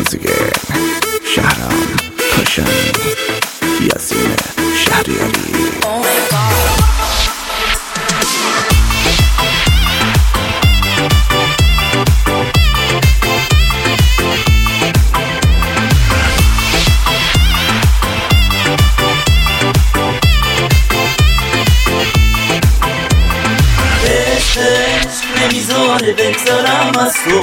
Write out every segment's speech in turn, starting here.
once again. شهرام کاشانی، یاسین شهریاری. نمیذاره بگذارم از تو،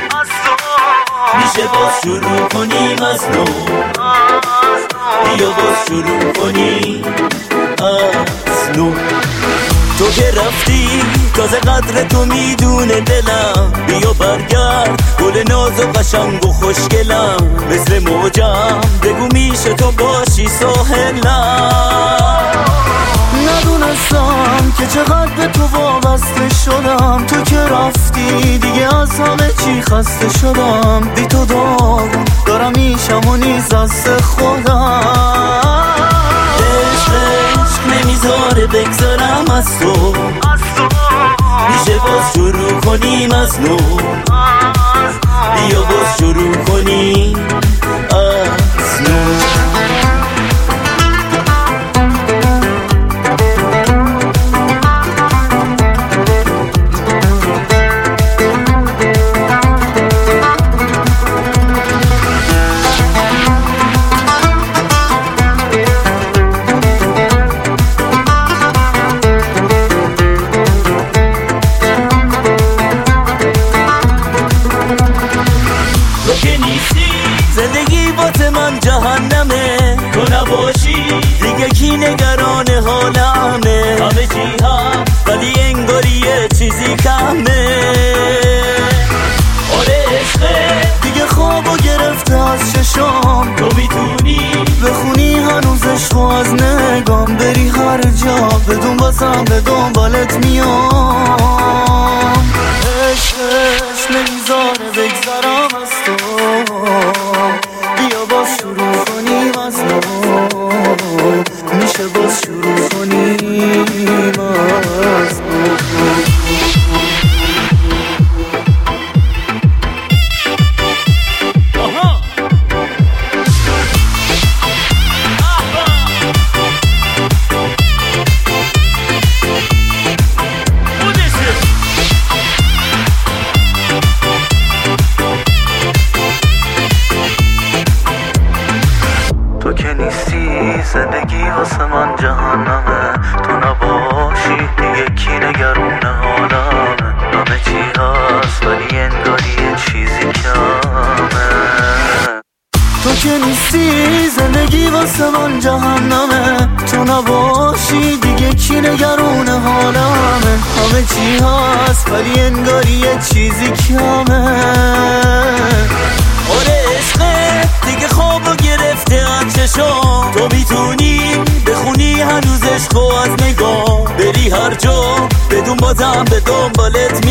میشه باز شروع کنیم از نو، بیا باز شروع کنیم از نو. تو که رفتی تازه قدر تو میدونه دلم، بیا برگرد گل ناز و قشنگ و خوشگلم، مثل موجم بگو میشه تو باشی ساحلم. ندونستم که چقدر به تو وابسته شدم، تو که رفتی دیگه از همه چی خسته شدم، بی تو دارم میشم و نیز دست خودم. عشق نمیذاره بگذارم از تو، میشه باز شروع کنیم از نو، بیا باز شروع کنیم از نو. زندگی واسه من جهنمه، تو نباشی دیگه کی نگران حالمه، همه چی هست ولی انگاری یه چیزی کمه. آره عشقه دیگه خوابو گرفته از چشام، تو میتونی بخونی هنوز عشقو از نگام، بری هر جا بدون بازم به دنبالت میام. عشق نمیذاره بگذارم از تو، بیا باز شروع کنیم از نو، میشه باز شروع کنیم از نو. تو که نیستی زندگی واسه من جهنمه، تو نباشی دیگه کی نگرونه حالمه، همه چی هست ولی انگاری یه چیزی کمه. تو که نیستی زندگی واسه من جهنمه، تو نباشی دیگه کی نگرونه حالمه، همه چی هست ولی انگاری یه چیزی کمه. آره عشقه دیگه خوابو گرفته از چشام، تو میتونی بخونی هنوز عشقو از نگاه، بری هر جا بدون بازم به دنبالت